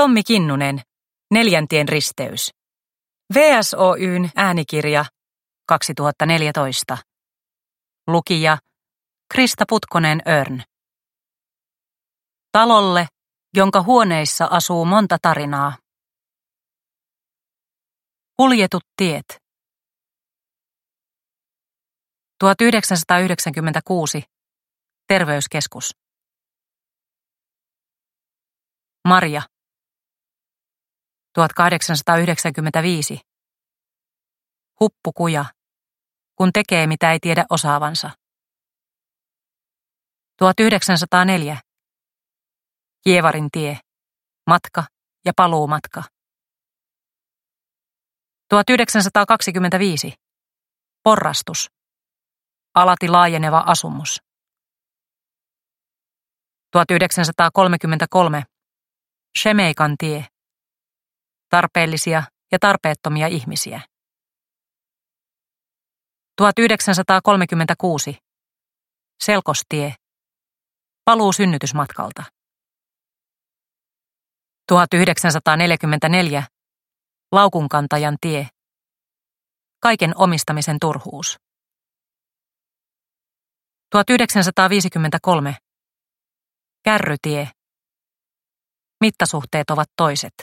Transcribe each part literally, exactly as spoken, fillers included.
Tommi Kinnunen, Neljäntien risteys. V S Oy:n äänikirja kaksituhattaneljätoista. Lukija Krista Putkonen Örn. Talolle, jonka huoneissa asuu monta tarinaa. Kuljetut tiet. tuhatyhdeksänsataayhdeksänkymmentäkuusi. Terveyskeskus. Marja. tuhatkahdeksansataayhdeksänkymmentäviisi. Huppukuja, kun tekee mitä ei tiedä osaavansa. tuhatyhdeksänsataaneljä. Kievarin tie, matka ja paluumatka. tuhatyhdeksänsataakaksikymmentäviisi. Porrastus, alati laajeneva asumus. tuhatyhdeksänsataakolmekymmentäkolme. Shemeikan tie, tarpeellisia ja tarpeettomia ihmisiä. tuhatyhdeksänsataakolmekymmentäkuusi. Selkostie, paluu synnytysmatkalta. tuhatyhdeksänsataaneljäkymmentäneljä. Laukunkantajan tie, kaiken omistamisen turhuus. tuhatyhdeksänsataaviisikymmentäkolme. Kärrytie, mittasuhteet ovat toiset.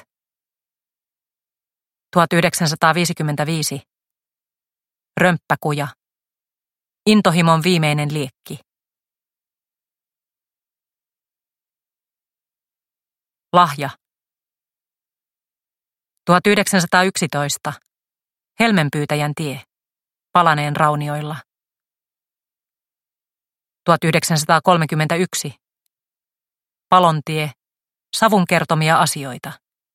tuhatyhdeksänsataaviisikymmentäviisi. Römppäkuja, intohimon viimeinen liekki. Lahja. tuhatyhdeksänsataayksitoista. Helmenpyytäjän tie, palaneen raunioilla. tuhatyhdeksänsataakolmekymmentäyksi. Palontie, savun kertomia asioita.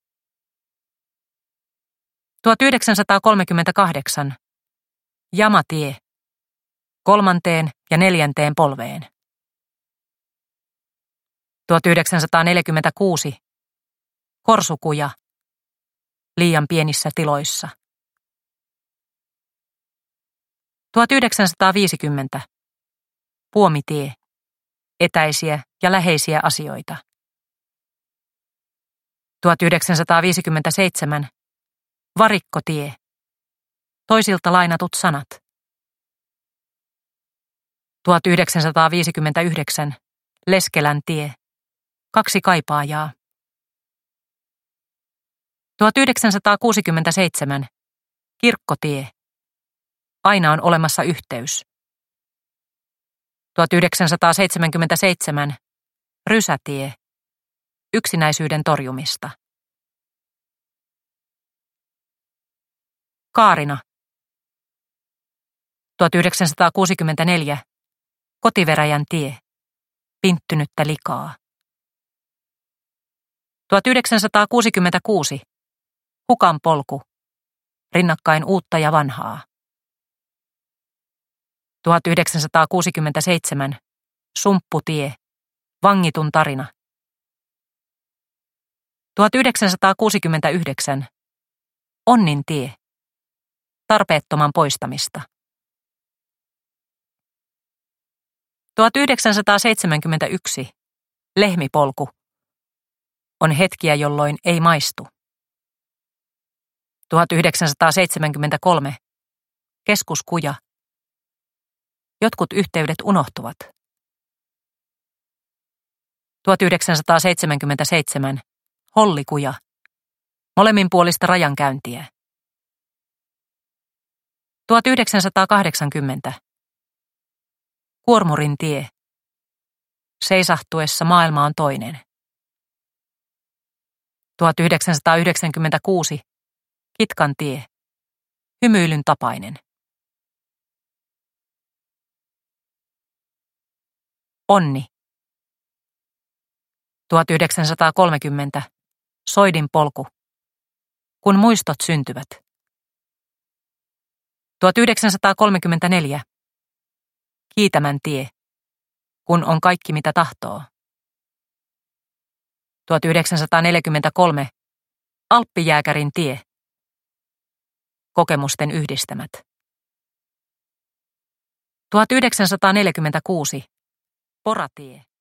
tuhatyhdeksänsataakolmekymmentäkahdeksan. Jamatie, kolmanteen ja neljänteen polveen. tuhatyhdeksänsataaneljäkymmentäkuusi. Korsukuja, liian pienissä tiloissa. tuhatyhdeksänsataaviisikymmentä. Puomitie, etäisiä ja läheisiä asioita. tuhatyhdeksänsataaviisikymmentäseitsemän. Varikkotie, toisilta lainatut sanat. tuhatyhdeksänsataaviisikymmentäyhdeksän. Leskelän tie, kaksi kaipaajaa. tuhatyhdeksänsataakuusikymmentäseitsemän. Kirkkotie, aina on olemassa yhteys. tuhatyhdeksänsataaseitsemänkymmentäseitsemän. Rysätie, yksinäisyyden torjumista. Kaarina. tuhatyhdeksänsataakuusikymmentäneljä. Kotiveräjän tie, pinttynyttä likaa. tuhatyhdeksänsataakuusikymmentäkuusi. Hukan polku, rinnakkain uutta ja vanhaa. tuhatyhdeksänsataakuusikymmentäseitsemän. Sumpputie, vangitun tarina. tuhatyhdeksänsataakuusikymmentäyhdeksän. Onnin tie, tarpeettoman poistamista. tuhatyhdeksänsataaseitsemänkymmentäyksi. Lehmipolku, on hetkiä jolloin ei maistu. tuhatyhdeksänsataaseitsemänkymmentäkolme. Keskuskuja, jotkut yhteydet unohtuvat. tuhatyhdeksänsataaseitsemänkymmentäseitsemän. Hollikuja, molemminpuolista rajankäyntiä. tuhatyhdeksänsataakahdeksankymmentä. Kuormurin tie, seisahtuessa maailma on toinen. tuhatyhdeksänsataayhdeksänkymmentäkuusi. Kitkan tie, hymyilyn tapainen. Onni. tuhatyhdeksänsataakolmekymmentä. Soidin polku, kun muistot syntyvät. tuhatyhdeksänsataakolmekymmentäneljä. Kiitämän tie, kun on kaikki mitä tahtoo. tuhatyhdeksänsataaneljäkymmentäkolme. Alppijääkärin tie, kokemusten yhdistämät. tuhatyhdeksänsataaneljäkymmentäkuusi. Poratie.